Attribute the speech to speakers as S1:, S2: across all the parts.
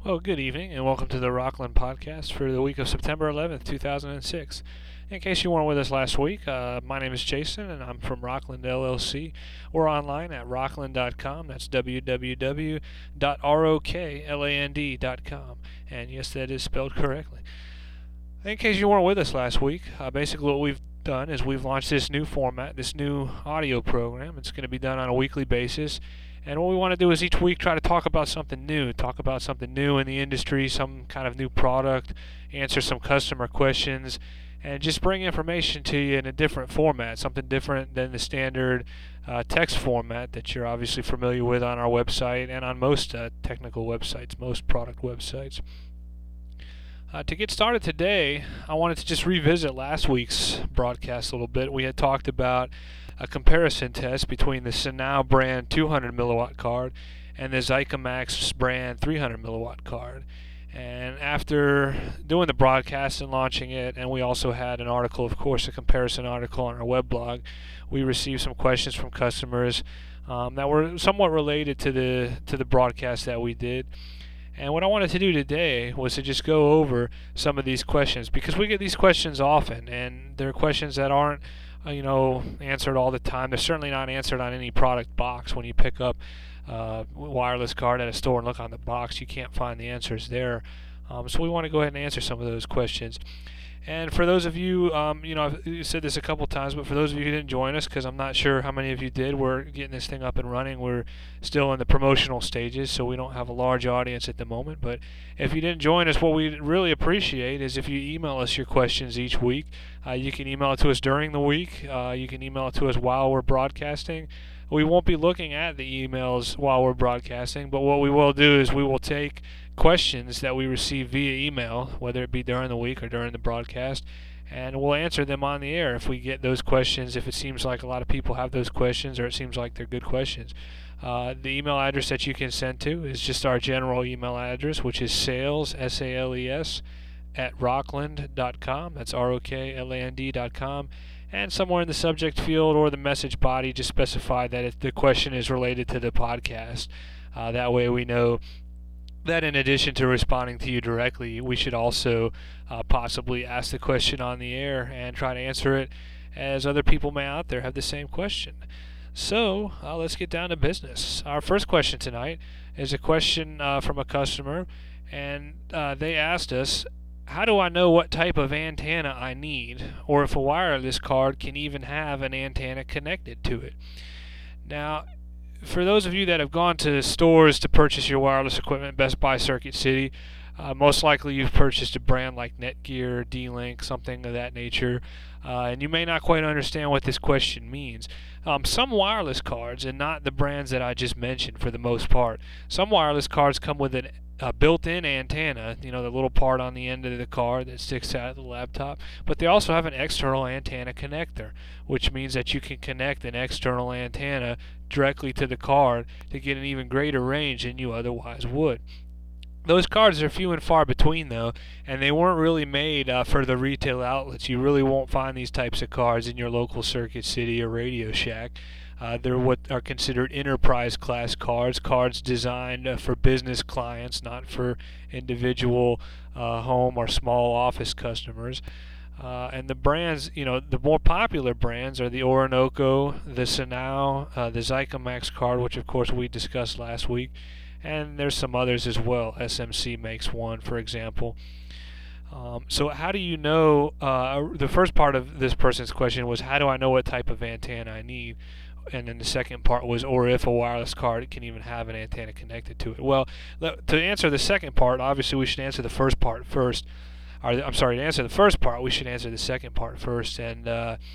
S1: Well, good evening, and welcome to the Rockland Podcast for the week of September 11th, 2006. In case you weren't with us last week, my name is Jason, and I'm from Rockland LLC. We're online at rockland.com. That's www.rockland.com. And yes, that is spelled correctly. In case you weren't with us last week, basically what we've done is we've launched this new format, this new audio program. It's going to be done on a weekly basis. And what we want to do is each week try to talk about something new in the industry, some kind of new product, answer some customer questions, and just bring information to you in a different format, something different than the standard text format that you're obviously familiar with on our website and on most technical websites, most product websites. To get started today, I wanted to just revisit last week's broadcast a little bit. We had talked about a comparison test between the Sanao brand 200 milliwatt card and the Zycomax brand 300 milliwatt card. And after doing the broadcast and launching it, and we also had an article, of course, a comparison article on our web blog, we received some questions from customers that were somewhat related to the broadcast that we did. And what I wanted to do today was to just go over some of these questions, because we get these questions often, and they're questions that aren't answered all the time. They're certainly not answered on any product box. When you pick up a wireless card at a store and look on the box, you can't find the answers there. So we want to go ahead and answer some of those questions. And for those of you, I've said this a couple times, but for those of you who didn't join us, because I'm not sure how many of you did, we're getting this thing up and running. We're still in the promotional stages, so we don't have a large audience at the moment. But if you didn't join us, what we really appreciate is if you email us your questions each week. You can email it to us during the week. You can email it to us while we're broadcasting. We won't be looking at the emails while we're broadcasting, but what we will do is we will take questions that we receive via email, whether it be during the week or during the broadcast, and we'll answer them on the air if we get those questions, if it seems like a lot of people have those questions or it seems like they're good questions. The email address that you can send to is just our general email address, which is sales, S-A-L-E-S, at rockland.com. That's ROKLAND.com. And somewhere in the subject field or the message body, just specify that the question is related to the podcast. That way we know that in addition to responding to you directly, we should also possibly ask the question on the air and try to answer it as other people may out there have the same question. So let's get down to business. Our first question tonight is a question from a customer, and they asked us, how do I know what type of antenna I need, or if a wireless card can even have an antenna connected to it? Now, for those of you that have gone to stores to purchase your wireless equipment, Best Buy, Circuit City, most likely you've purchased a brand like Netgear, D-Link, something of that nature, and you may not quite understand what this question means. Some wireless cards, and not the brands that I just mentioned for the most part, some wireless cards come with a built-in antenna, the little part on the end of the card that sticks out of the laptop, but they also have an external antenna connector, which means that you can connect an external antenna directly to the card to get an even greater range than you otherwise would. Those cards are few and far between, though, and they weren't really made for the retail outlets. You really won't find these types of cards in your local Circuit City or Radio Shack. They're what are considered enterprise class cards designed for business clients, not for individual home or small office customers. And the brands, the more popular brands are the Orinoco, the Sanao, the Zycomax card, which of course we discussed last week, and there's some others as well. SMC makes one, for example. So how do you know, the first part of this person's question was, how do I know what type of antenna I need? And then the second part was, or if a wireless card can even have an antenna connected to it. Well, to answer the second part, obviously we should answer the first part first. To answer the first part, we should answer the second part first. And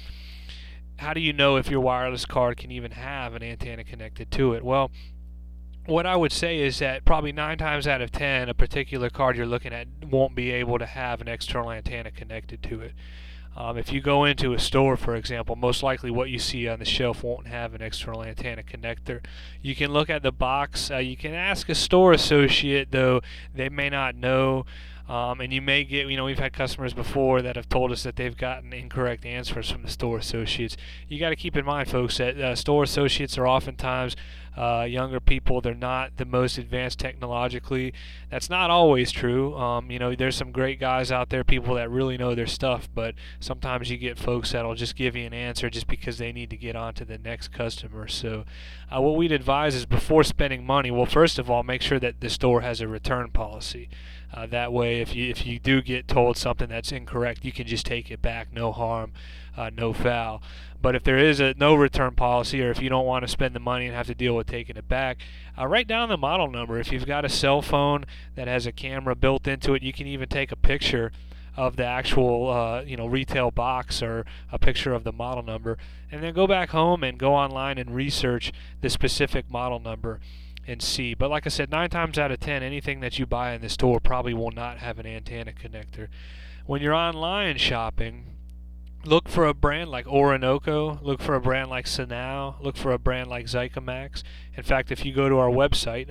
S1: how do you know if your wireless card can even have an antenna connected to it? Well, what I would say is that probably 9 times out of 10, a particular card you're looking at won't be able to have an external antenna connected to it. If you go into a store, for example, most likely what you see on the shelf won't have an external antenna connector. You can look at the box. You can ask a store associate, though they may not know. And you may get, we've had customers before that have told us that they've gotten incorrect answers from the store associates. You got to keep in mind, folks, that store associates are oftentimes younger people, they're not the most advanced technologically. That's not always true. There's some great guys out there, people that really know their stuff, but sometimes you get folks that'll just give you an answer just because they need to get on to the next customer. So what we'd advise is, before spending money, well, first of all, make sure that the store has a return policy. That way, if you do get told something that's incorrect, you can just take it back, no harm, no foul. But if there is a no return policy, or if you don't want to spend the money and have to deal with taking it back, write down the model number. If you've got a cell phone that has a camera built into it, you can even take a picture of the actual retail box, or a picture of the model number, and then go back home and go online and research the specific model number and see. But like I said, 9 times out of 10, anything that you buy in the store probably will not have an antenna connector. When you're online shopping, look for a brand like Orinoco, look for a brand like Sanao, look for a brand like Zycomax. In fact, if you go to our website,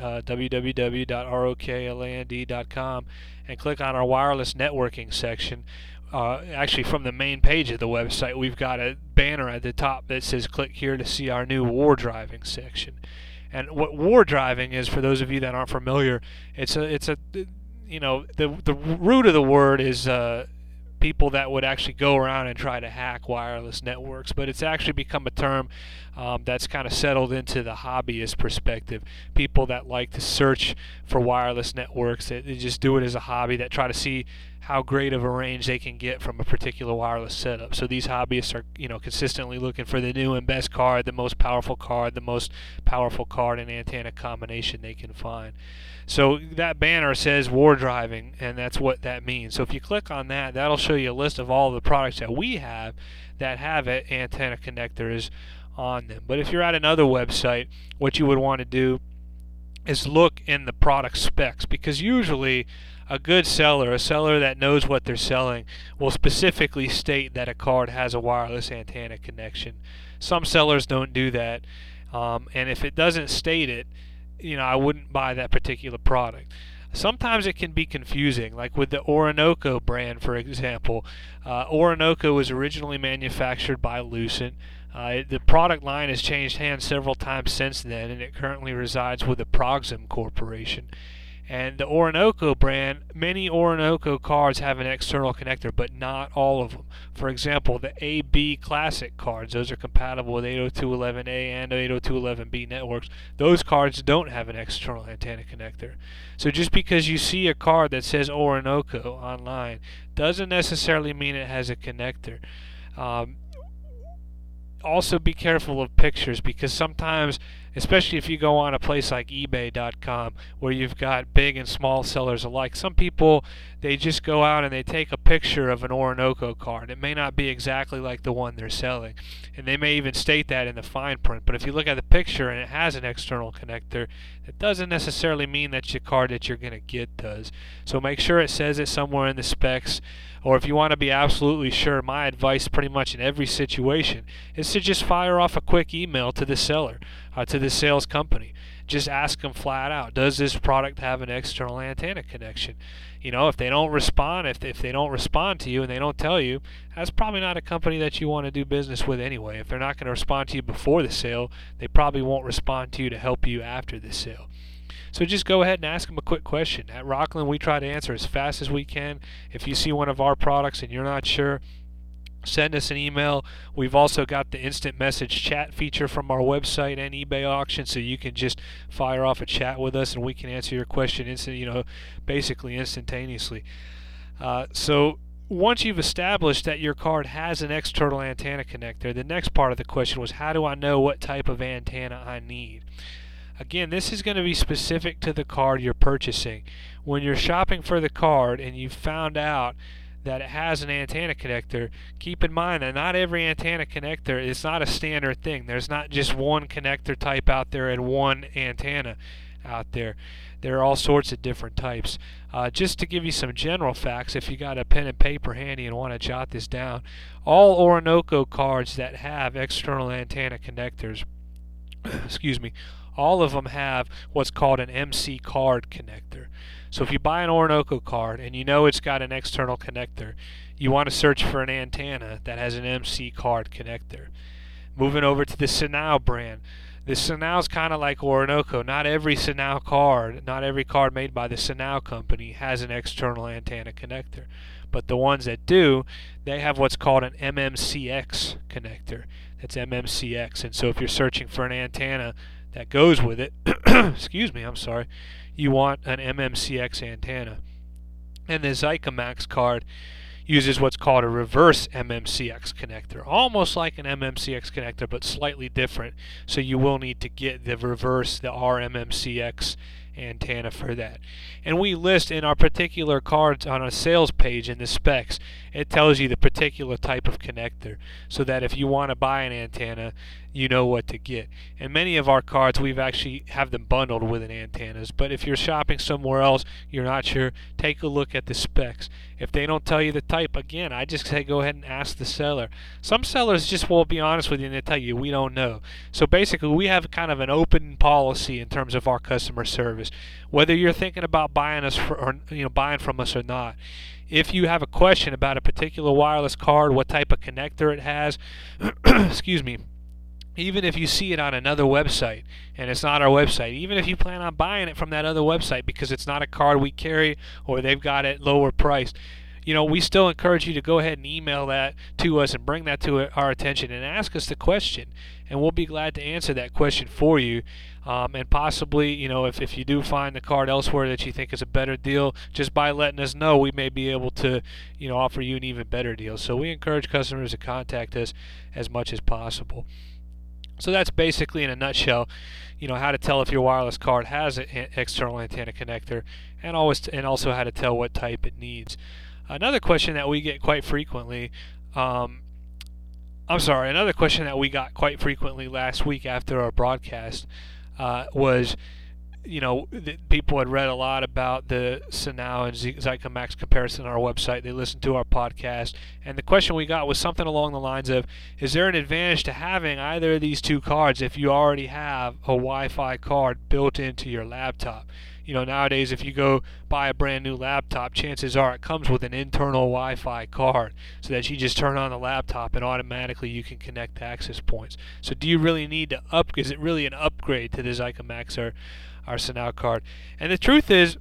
S1: www.rokland.com, and click on our wireless networking section, actually from the main page of the website, we've got a banner at the top that says click here to see our new war driving section. And what war driving is, for those of you that aren't familiar, the root of the word is people that would actually go around and try to hack wireless networks, but it's actually become a term that's kind of settled into the hobbyist perspective. People that like to search for wireless networks, they just do it as a hobby, that try to see how great of a range they can get from a particular wireless setup. So these hobbyists are, consistently looking for the new and best card, the most powerful card, and antenna combination they can find. So that banner says war driving, and that's what that means. So if you click on that, that'll show you a list of all the products that we have that have antenna connectors on them. But if you're at another website, what you would want to do is look in the product specs, because usually a good seller, a seller that knows what they're selling, will specifically state that a card has a wireless antenna connection. Some sellers don't do that, and if it doesn't state it, I wouldn't buy that particular product. Sometimes it can be confusing, like with the Orinoco brand, for example. Orinoco was originally manufactured by Lucent. The product line has changed hands several times since then, and it currently resides with the Proxim Corporation. And the Orinoco brand, many Orinoco cards have an external connector, but not all of them. For example, the AB Classic cards, those are compatible with 802.11a and 802.11b networks. Those cards don't have an external antenna connector. So just because you see a card that says Orinoco online doesn't necessarily mean it has a connector. Also be careful of pictures, because sometimes, especially if you go on a place like eBay.com, where you've got big and small sellers alike, some people, they just go out and they take a picture of an Orinoco card. It may not be exactly like the one they're selling, and they may even state that in the fine print. But if you look at the picture and it has an external connector, it doesn't necessarily mean that your card that you're going to get does. So make sure it says it somewhere in the specs. Or if you want to be absolutely sure, my advice pretty much in every situation is to just fire off a quick email to the seller, to the sales company. Just ask them flat out, does this product have an external antenna connection? If they don't respond, if they don't respond to you and they don't tell you, that's probably not a company that you want to do business with anyway. If they're not going to respond to you before the sale, they probably won't respond to you to help you after the sale. So just go ahead and ask them a quick question. At Rockland, we try to answer as fast as we can. If you see one of our products and you're not sure, send us an email. We've also got the instant message chat feature from our website and eBay auction, so you can just fire off a chat with us and we can answer your question basically instantaneously. So once you've established that your card has an external antenna connector, the next part of the question was, how do I know what type of antenna I need? Again, this is going to be specific to the card you're purchasing. When you're shopping for the card and you've found out that it has an antenna connector, keep in mind that not every antenna connector is not a standard thing. There's not just one connector type out there and one antenna out there. There are all sorts of different types. Just to give you some general facts, if you got a pen and paper handy and want to jot this down, all Orinoco cards that have external antenna connectors, all of them have what's called an MC card connector. So if you buy an Orinoco card and you know it's got an external connector, you want to search for an antenna that has an MC card connector. Moving over to the Sanao brand, The Sanau's kind of like Orinoco. Not every Sanau card, not every card made by the Sanau company has an external antenna connector. But the ones that do, they have what's called an MMCX connector. That's MMCX. And so if you're searching for an antenna that goes with it, excuse me, I'm sorry, you want an MMCX antenna. And the Zycomax card uses what's called a reverse MMCX connector, almost like an MMCX connector, but slightly different. So you will need to get the reverse, the RMMCX antenna for that. And we list in our particular cards on a sales page in the specs, it tells you the particular type of connector, so that if you want to buy an antenna, you know what to get. And many of our cards, we've actually have them bundled with an antennas, but if you're shopping somewhere else, you're not sure, take a look at the specs. If they don't tell you the type, again, I just say go ahead and ask the seller. Some sellers just won't be honest with you and they tell you, we don't know. So basically, we have kind of an open policy in terms of our customer service. Whether you're thinking about buying us buying from us or not, if you have a question about a particular wireless card, what type of connector it has, excuse me, even if you see it on another website and it's not our website, even if you plan on buying it from that other website because it's not a card we carry or they've got it lower priced, we still encourage you to go ahead and email that to us and bring that to our attention and ask us the question, and we'll be glad to answer that question for you. And possibly, if you do find the card elsewhere that you think is a better deal, just by letting us know, we may be able to, offer you an even better deal. So we encourage customers to contact us as much as possible. So that's basically, in a nutshell, how to tell if your wireless card has an external antenna connector, and also how to tell what type it needs. Another question that we get quite frequently, another question that we got quite frequently last week after our broadcast was, people had read a lot about the Sanau and Zycomax comparison on our website. They listened to our podcast, and the question we got was something along the lines of, is there an advantage to having either of these two cards if you already have a Wi-Fi card built into your laptop? Nowadays, if you go buy a brand new laptop, chances are it comes with an internal Wi-Fi card, so that you just turn on the laptop and automatically you can connect access points. So do you really need to is it really an upgrade to the Zycomax or our Sanau card? And the truth is,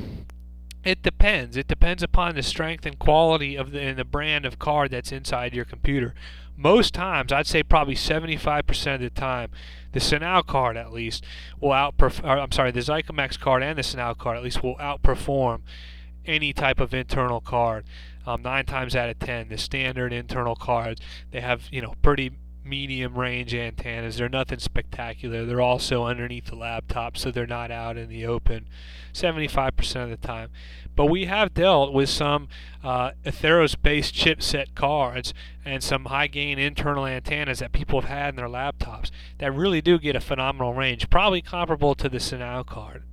S1: it depends. It depends upon the strength and quality of the brand of card that's inside your computer. Most times, I'd say probably 75% of the time, the Sanau card at least will the Zycomax card and the Sanau card at least will outperform any type of internal card. 9 times out of 10, the standard internal cards, they have pretty medium range antennas. They're nothing spectacular. They're also underneath the laptop, so they're not out in the open 75% of the time. But we have dealt with some Atheros-based chipset cards and some high-gain internal antennas that people have had in their laptops that really do get a phenomenal range, probably comparable to the Sanau card.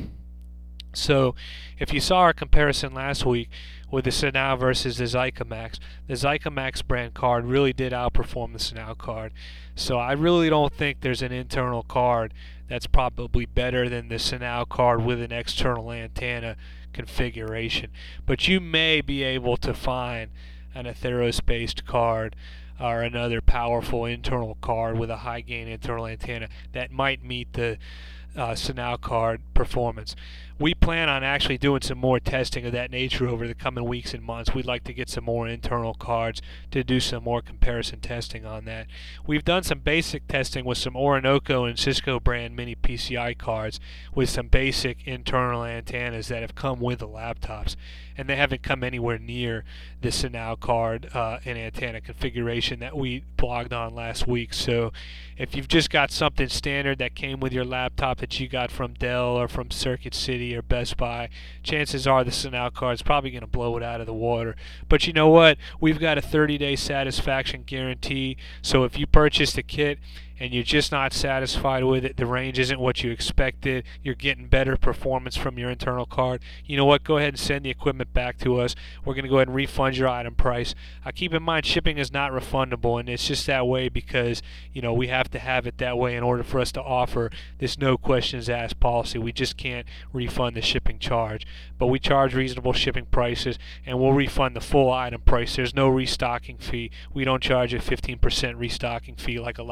S1: So if you saw our comparison last week with the Sanau versus the Zycomax brand card really did outperform the Sanau card. So I really don't think there's an internal card that's probably better than the Sanau card with an external antenna configuration. But you may be able to find an Atheros-based card or another powerful internal card with a high-gain internal antenna that might meet the Sanau card performance. We plan on actually doing some more testing of that nature over the coming weeks and months. We'd like to get some more internal cards to do some more comparison testing on that. We've done some basic testing with some Orinoco and Cisco brand mini PCI cards with some basic internal antennas that have come with the laptops, and they haven't come anywhere near the Sanau card and antenna configuration that we blogged on last week. So if you've just got something standard that came with your laptop that you got from Dell or from Circuit City or Best Buy, chances are the Sanau card is probably going to blow it out of the water. But you know what? We've got a 30-day satisfaction guarantee, so if you purchase the kit and you're just not satisfied with it, the range isn't what you expected, you're getting better performance from your internal card, you know what, go ahead and send the equipment back to us. We're going to go ahead and refund your item price. Keep in mind, shipping is not refundable, and it's just that way because we have to have it that way in order for us to offer this no questions asked policy. We just can't refund the shipping charge, but we charge reasonable shipping prices, and we'll refund the full item price. There's no restocking fee. We don't charge a 15% restocking fee like a lot of these retailers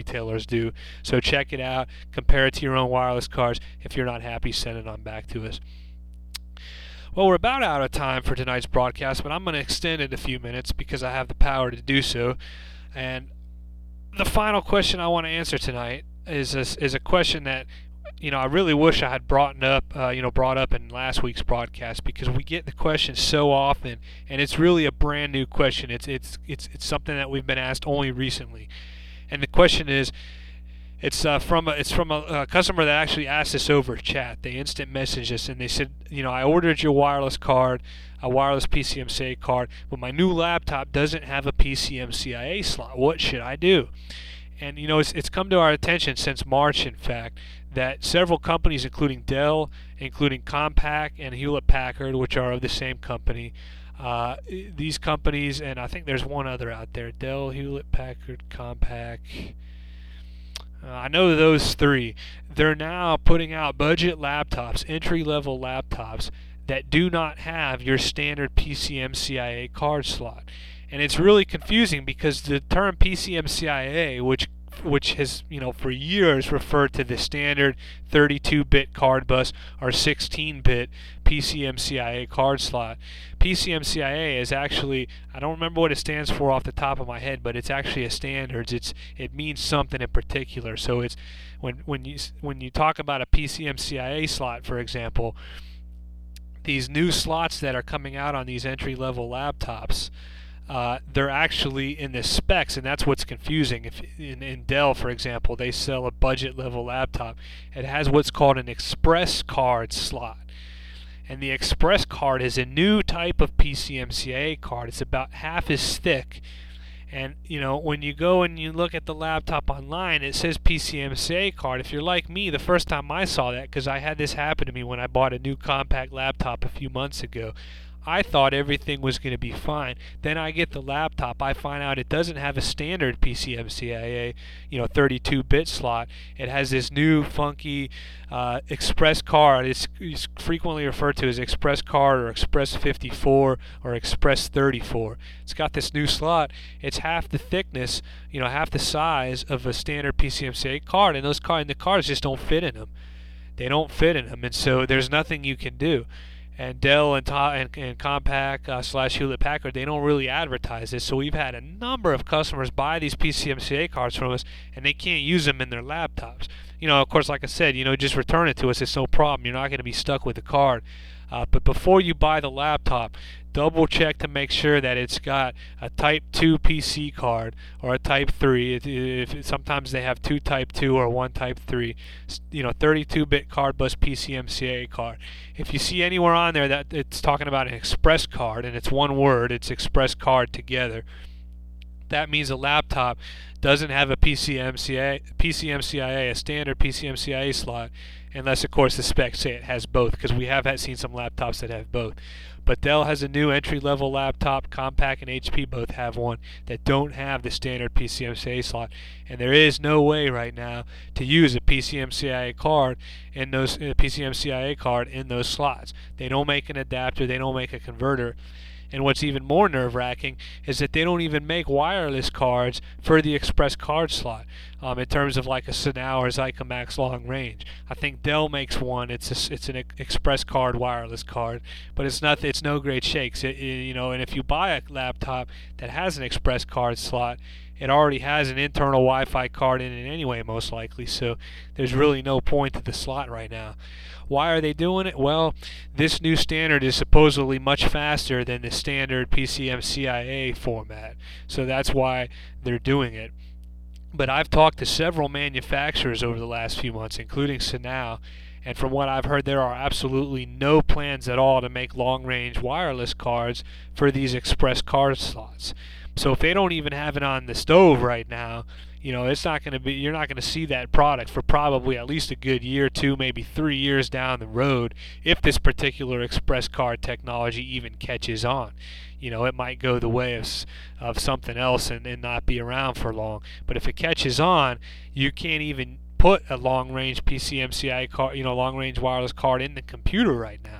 S1: retailers do. So check it out, compare it to your own wireless cards. If you're not happy, send it on back to us. Well, we're about out of time for tonight's broadcast, but I'm going to extend it a few minutes because I have the power to do so. And the final question I want to answer tonight is a question that I really wish I had brought up in last week's broadcast, because we get the question so often, and it's really a brand new question. It's something that we've been asked only recently, and the question is, it's from a customer that actually asked us over chat. They instant messaged us and they said, I ordered your wireless card, a wireless PCMCIA card, but my new laptop doesn't have a PCMCIA slot. What should I do? And it's come to our attention since March, in fact, that several companies, including Dell, including Compaq and Hewlett-Packard, which are of the same company, these companies, and I think there's one other out there, Dell, Hewlett-Packard, Compaq, I know those three, they're now putting out budget laptops, entry-level laptops, that do not have your standard PCMCIA card slot. And it's really confusing because the term PCMCIA, which has for years referred to the standard 32-bit card bus or 16-bit PCMCIA card slot. PCMCIA is actually, I don't remember what it stands for off the top of my head, but it's actually a standards. It means something in particular. So it's when you talk about a PCMCIA slot, for example, these new slots that are coming out on these entry-level laptops, they're actually in the specs, and that's what's confusing. If in Dell, for example, they sell a budget level laptop, it has what's called an express card slot, and the express card is a new type of PCMCIA card. It's about half as thick, and when you go and you look at the laptop online, it says PCMCIA card. If you're like me, the first time I saw that, because I had this happen to me when I bought a new Compaq laptop a few months ago, I thought everything was going to be fine. Then I get the laptop, I find out it doesn't have a standard PCMCIA, 32-bit slot. It has this new funky express card. It's frequently referred to as express card or express 54 or express 34. It's got this new slot. It's half the thickness, half the size of a standard PCMCIA card, and the cards just don't fit in them. They don't fit in them, and so there's nothing you can do. And Dell and Compaq / Hewlett-Packard, they don't really advertise this. So we've had a number of customers buy these PCMCIA cards from us, and they can't use them in their laptops. Of course, like I said, just return it to us. It's no problem. You're not going to be stuck with the card. But before you buy the laptop, double check to make sure that it's got a Type 2 PC card or a Type 3. If sometimes they have two Type 2 or one Type 3. 32-bit card bus PCMCIA card. If you see anywhere on there that it's talking about an express card, and it's one word, it's express card together, that means a laptop doesn't have a PCMCIA, a standard PCMCIA slot, unless, of course, the specs say it has both, because we have seen some laptops that have both. But Dell has a new entry-level laptop, Compaq and HP both have one, that don't have the standard PCMCIA slot, and there is no way right now to use a PCMCIA card in those slots. They don't make an adapter, they don't make a converter. And what's even more nerve-wracking is that they don't even make wireless cards for the express card slot in terms of like a Sanao or Zyka Max long range. I think Dell makes one. It's an express card wireless card, but it's no great shakes. And if you buy a laptop that has an express card slot, it already has an internal Wi-Fi card in it anyway, most likely, so there's really no point to the slot right now. Why are they doing it? Well, this new standard is supposedly much faster than the standard PCMCIA format, so that's why they're doing it. But I've talked to several manufacturers over the last few months, including Sanao, and from what I've heard, there are absolutely no plans at all to make long-range wireless cards for these express card slots. So if they don't even have it on the stove right now, it's not going to be. You're not going to see that product for probably at least a good year, 2, maybe 3 years down the road, if this particular express card technology even catches on. It might go the way of something else and not be around for long. But if it catches on, you can't even put a long-range PCMCIA card, long-range wireless card in the computer right now.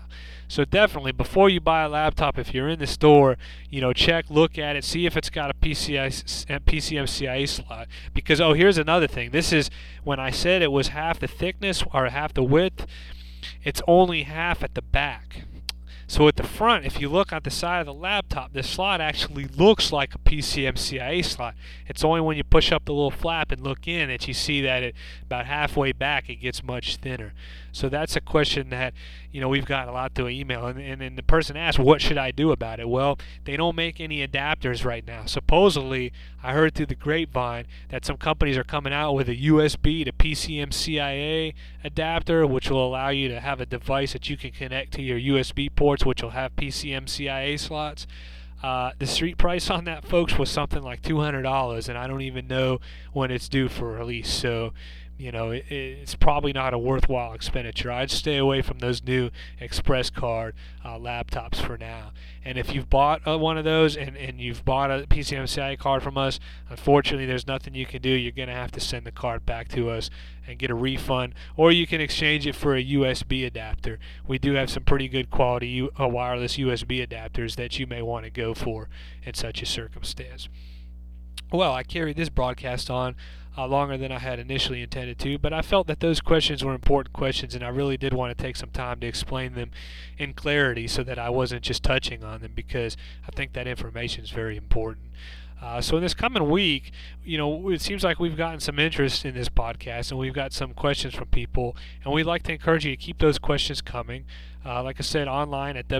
S1: So definitely, before you buy a laptop, if you're in the store, check, look at it, see if it's got a PCMCIe slot. Because, here's another thing. This is, when I said it was half the thickness or half the width, it's only half at the back. So at the front, if you look at the side of the laptop, the slot actually looks like a PCMCIe slot. It's only when you push up the little flap and look in that you see that about halfway back it gets much thinner. So that's a question that we've got a lot through email, and the person asked, what should I do about it? Well, they don't make any adapters right now. Supposedly, I heard through the grapevine that some companies are coming out with a USB to PCMCIe adapter, which will allow you to have a device that you can connect to your USB ports, which will have PCMCIe slots. The street price on that, folks, was something like $200, and I don't even know when it's due for release. So, it's probably not a worthwhile expenditure. I'd stay away from those new Express Card laptops for now. And if you've bought one of those and you've bought a PCMCIe card from us, unfortunately there's nothing you can do. You're going to have to send the card back to us and get a refund, or you can exchange it for a USB adapter. We do have some pretty good quality wireless USB adapters that you may want to go for in such a circumstance. Well, I carried this broadcast on longer than I had initially intended to, but I felt that those questions were important questions, and I really did want to take some time to explain them in clarity so that I wasn't just touching on them, because I think that information is very important. So in this coming week, it seems like we've gotten some interest in this podcast, and we've got some questions from people, and we'd like to encourage you to keep those questions coming. Like I said, online at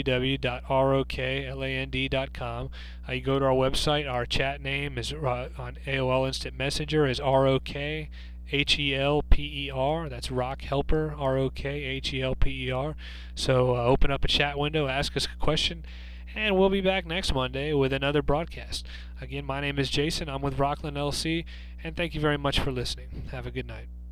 S1: www.rokland.com. You go to our website. Our chat name is on AOL Instant Messenger is ROKHELPER. That's Rock Helper, ROKHELPER. So open up a chat window, ask us a question, and we'll be back next Monday with another broadcast. Again, my name is Jason. I'm with Rockland LC, and thank you very much for listening. Have a good night.